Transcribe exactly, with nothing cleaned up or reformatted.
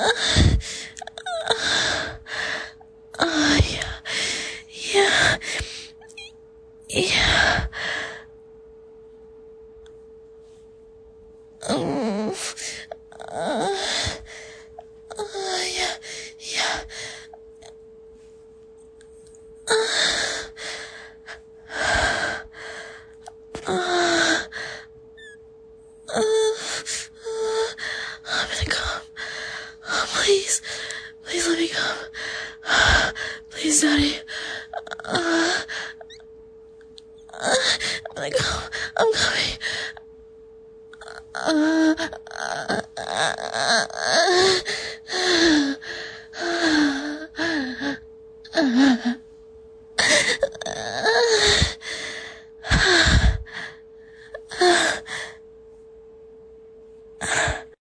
Uh, yeah. Yeah. Yeah. Um, uh, uh, yeah. Yeah. Uh, uh, I'm gonna come. Oh, please. Please let me come. Please, Daddy. Uh, uh, I'm gonna come. I'm coming. Uh, uh, uh, uh,